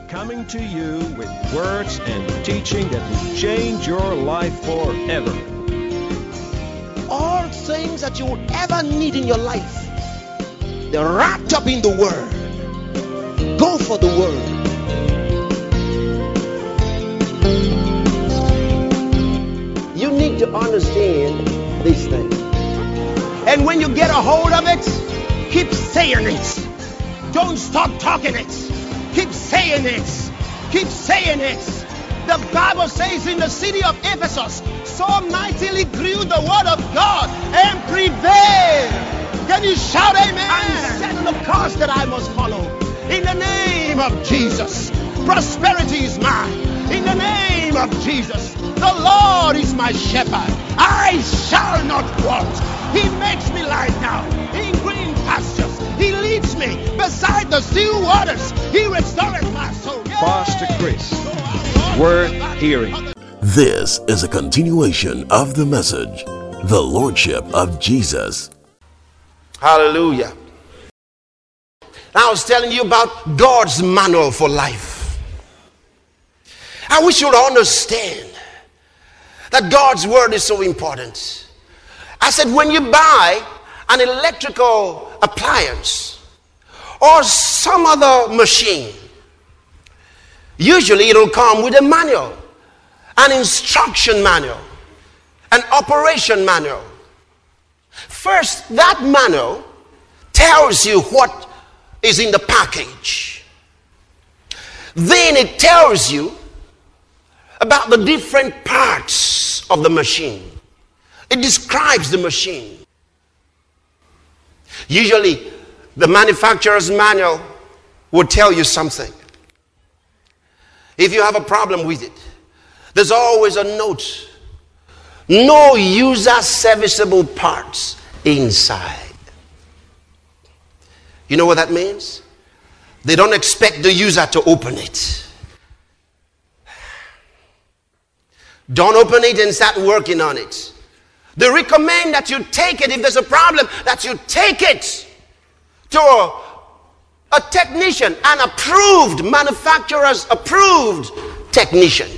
coming to you with words and teaching that will change your life forever. All things that you will ever need in your life, they're wrapped up in the Word. Go for the Word. You need to understand these things. And when you get a hold of it, keep saying it. Don't stop talking it. Keep saying it. Keep saying it. The Bible says in the city of Ephesus, so mightily grew the word of God and prevailed. Can you shout amen? And set the course that I must follow. In the name of Jesus. Prosperity is mine. In the name of Jesus. The Lord is my shepherd. I shall not want. He makes me lie down in green pastures. He leads me beside the still waters. He restores my soul. Pastor Chris, worth hearing. This is a continuation of the message, The Lordship of Jesus. Hallelujah. I was telling you about God's manual for life. I wish you would understand that God's word is so important. I said, when you buy an electrical appliance or some other machine, usually it'll come with a manual, an instruction manual, an operation manual. First, that manual tells you what is in the package. Then it tells you about the different parts of the machine. It describes the machine. Usually, the manufacturer's manual will tell you something. If you have a problem with it, there's always a note. No user serviceable parts inside. You know what that means? They don't expect the user to open it. Don't open it and start working on it. They recommend that you take it, if there's a problem, that you take it to a technician, an approved, manufacturer's approved technician.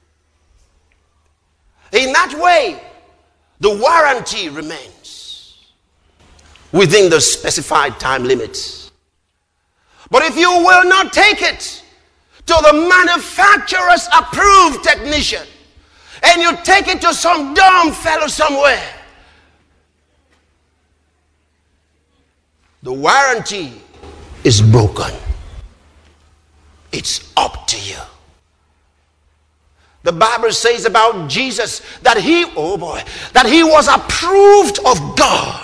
In that way, the warranty remains within the specified time limits. But if you will not take it to the manufacturer's approved technician, and you take it to some dumb fellow somewhere, the warranty is broken. It's up to you. The Bible says about Jesus that he was approved of God.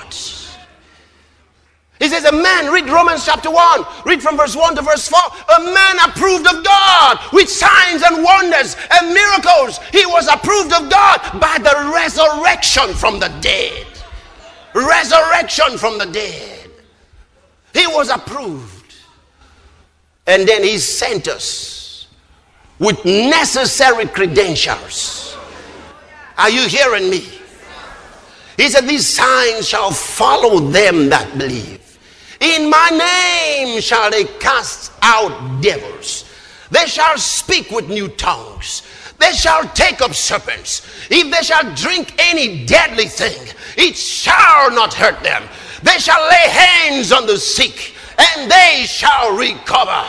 He says, a man, read Romans chapter 1, read from verse 1 to verse 4, a man approved of God with signs and wonders and miracles. He was approved of God by the resurrection from the dead. Resurrection from the dead. He was approved. And then he sent us with necessary credentials. Are you hearing me? He said, these signs shall follow them that believe. In my name shall they cast out devils. They shall speak with new tongues. They shall take up serpents. If they shall drink any deadly thing, it shall not hurt them. They shall lay hands on the sick, and they shall recover.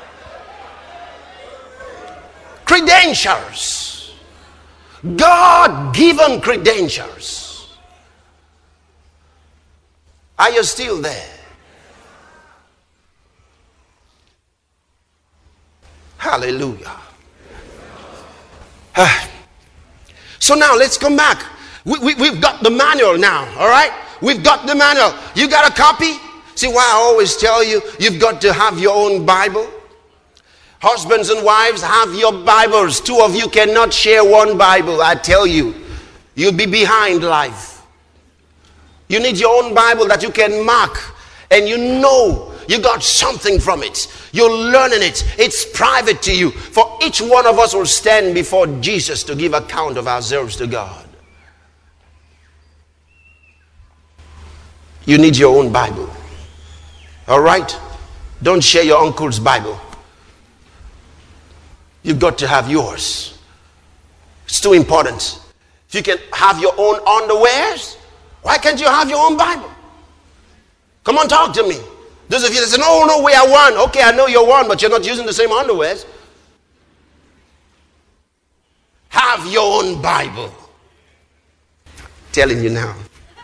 Credentials. God-given credentials. Are you still there? Hallelujah. So now let's come back. We've got the manual now, all right? We've got the manual. You got a copy? See why I always tell you, you've got to have your own Bible? Husbands and wives, have your Bibles. Two of you cannot share one Bible. I tell you, you'll be behind life. You need your own Bible that you can mark, and you know you got something from it. You're learning it. It's private to you. For each one of us will stand before Jesus to give account of ourselves to God. You need your own Bible. All right? Don't share your uncle's Bible. You've got to have yours. It's too important. If you can have your own underwears, why can't you have your own Bible? Come on, talk to me. Those of you that say, no, we are one. Okay, I know you're one, but you're not using the same underwears. Have your own Bible. Telling you now.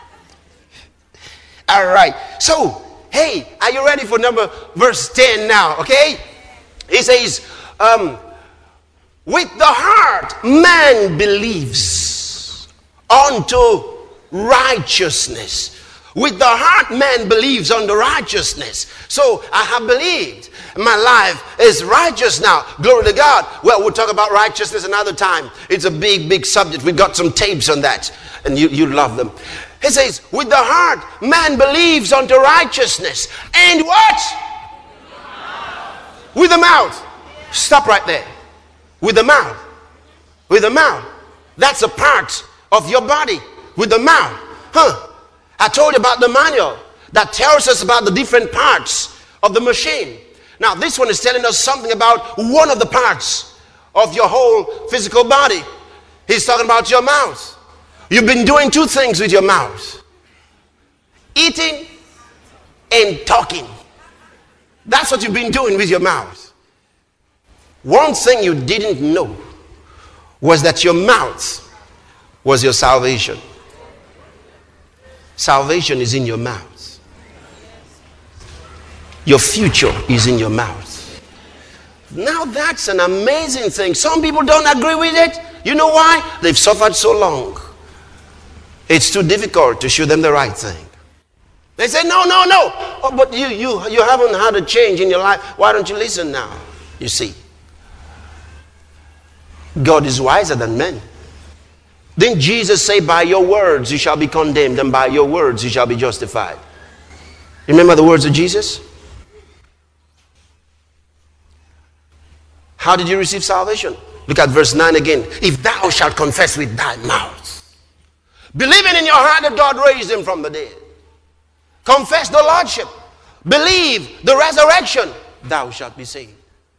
All right. So, hey, are you ready for verse 10 now? Okay? He says, with the heart man believes unto righteousness. With the heart man believes unto righteousness. So I have believed. My life is righteous now. Glory to God. Well, we'll talk about righteousness another time. It's a big, big subject. We've got some tapes on that. And you love them. He says, with the heart man believes unto righteousness. And what? With the mouth. Stop right there. With the mouth. With the mouth. That's a part of your body. With the mouth. I told you about the manual that tells us about the different parts of the machine. Now, this one is telling us something about one of the parts of your whole physical body. He's talking about your mouth. You've been doing two things with your mouth. Eating and talking. That's what you've been doing with your mouth. One thing you didn't know was that your mouth was your salvation. Salvation is in your mouth. Your future is in your mouth. Now that's an amazing thing. Some people don't agree with it. You know why? They've suffered so long. It's too difficult to show them the right thing. They say, no. Oh, but you haven't had a change in your life. Why don't you listen now? You see, God is wiser than men. Didn't Jesus say, by your words you shall be condemned, and by your words you shall be justified? Remember the words of Jesus? How did you receive salvation? Look at verse 9 again. If thou shalt confess with thy mouth, believing in your heart that God raised him from the dead, confess the Lordship, believe the resurrection, thou shalt be saved.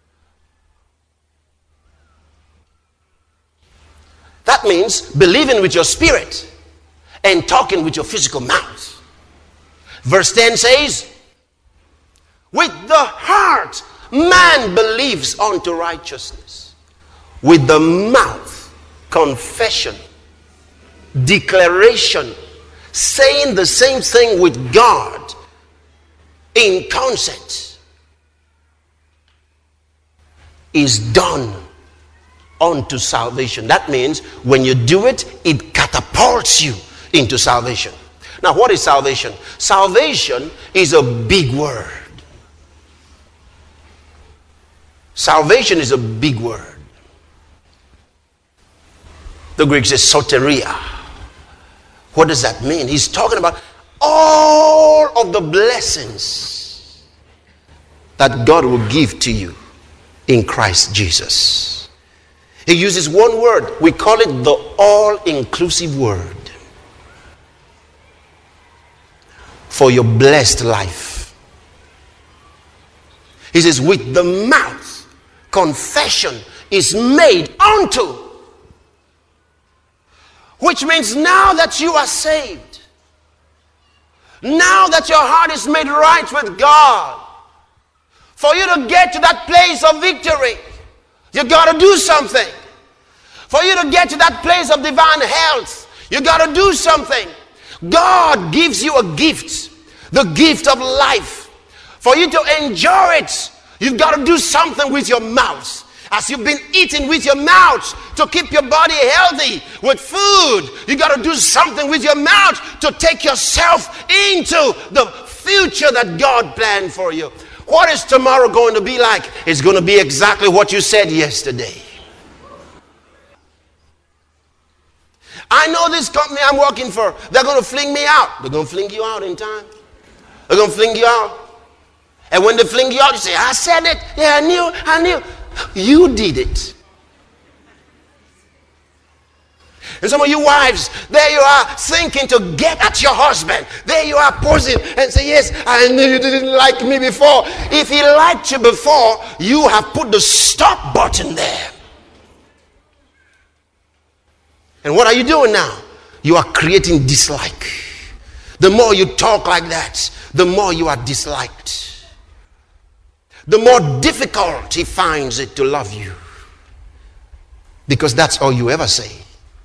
That means believing with your spirit and talking with your physical mouth. Verse 10 says, with the heart man believes unto righteousness. With the mouth, confession, declaration, saying the same thing with God in concert is done unto salvation. That means when you do it, it catapults you into salvation. Now, what is salvation? Salvation is a big word. Salvation is a big word. The Greek says soteria. What does that mean? He's talking about all of the blessings that God will give to you in Christ Jesus. He uses one word. We call it the all-inclusive word for your blessed life. He says, with the mouth, confession is made unto. Which means now that you are saved, now that your heart is made right with God, for you to get to that place of victory, you got to do something. For you to get to that place of divine health, you got to do something. God gives you a gift, the gift of life. For you to enjoy it, you've got to do something with your mouth. As you've been eating with your mouth to keep your body healthy with food, you got to do something with your mouth to take yourself into the future that God planned for you. What is tomorrow going to be like? It's going to be exactly what you said yesterday. I know this company I'm working for, they're going to fling me out. They're going to fling you out in time. They're going to fling you out. And when they fling you out, you say, I said it. Yeah, I knew. You did it. And some of you wives, there you are thinking to get at your husband. There you are posing and say, yes, I knew you didn't like me before. If he liked you before, you have put the stop button there. And what are you doing now? You are creating dislike. The more you talk like that, the more you are disliked. The more difficult he finds it to love you. Because that's all you ever say.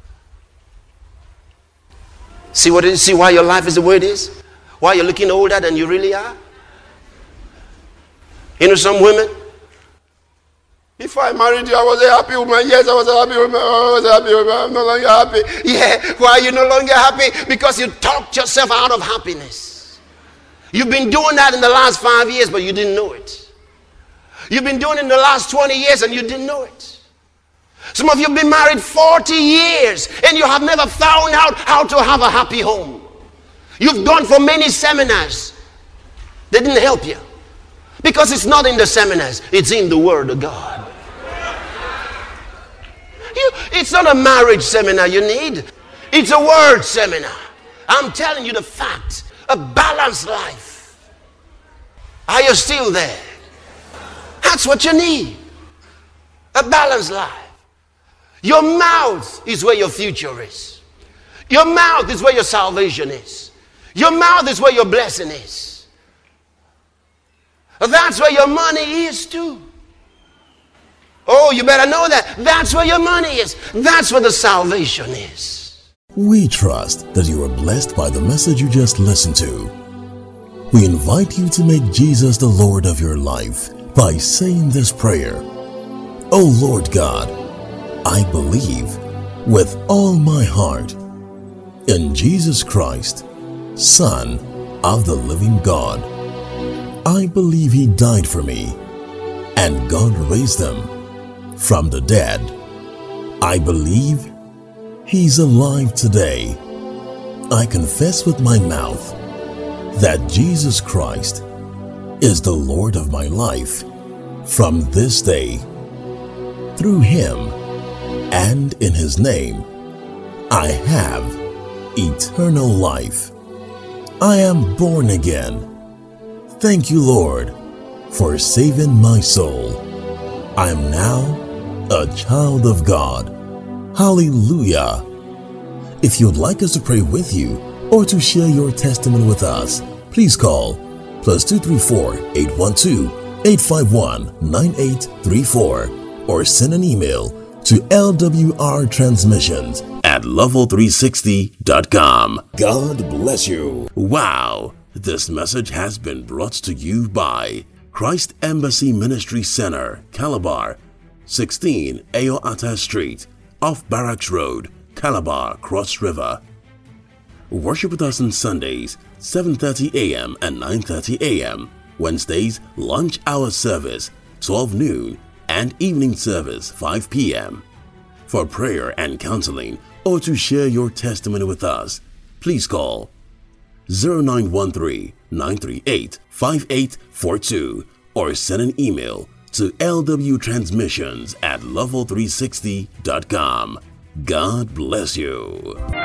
See what it is? See why your life is the way it is? Why you're looking older than you really are? You know some women? If I married you, I was a happy woman. Yes, I was a happy woman. I was a happy woman. I'm no longer happy. Yeah, why are you no longer happy? Because you talked yourself out of happiness. You've been doing that in the last 5 years, but you didn't know it. You've been doing it in the last 20 years, and you didn't know it. Some of you have been married 40 years, and you have never found out how to have a happy home. You've gone for many seminars. They didn't help you. Because it's not in the seminars, it's in the Word of God. It's not a marriage seminar you need. It's a word seminar. I'm telling you the fact. A balanced life. Are you still there? That's what you need. A balanced life. Your mouth is where your future is. Your mouth is where your salvation is. Your mouth is where your blessing is. That's where your money is too. Oh, you better know that. That's where your money is. That's where the salvation is. We trust that you are blessed by the message you just listened to. We invite you to make Jesus the Lord of your life by saying this prayer. Oh Lord God, I believe with all my heart in Jesus Christ, Son of the living God. I believe he died for me and God raised him from the dead. I believe he's alive today. I confess with my mouth that Jesus Christ is the Lord of my life from this day. Through him and in his name, I have eternal life. I am born again. Thank you, Lord, for saving my soul. I am now a child of God. Hallelujah. If you'd like us to pray with you or to share your testimony with us, please call +234 812 851 9834 or send an email to lwrtransmissions@level360.com. God bless you. Wow. This message has been brought to you by Christ Embassy Ministry Center, Calabar, 16 Ayoata Street, off Barracks Road, Calabar, Cross River. Worship with us on Sundays, 7:30 a.m. and 9:30 a.m. Wednesdays, lunch hour service, 12 noon, and evening service, 5 p.m. For prayer and counseling, or to share your testimony with us, please call 0913-938-5842 or send an email to lwtransmissions@level360.com. God bless you.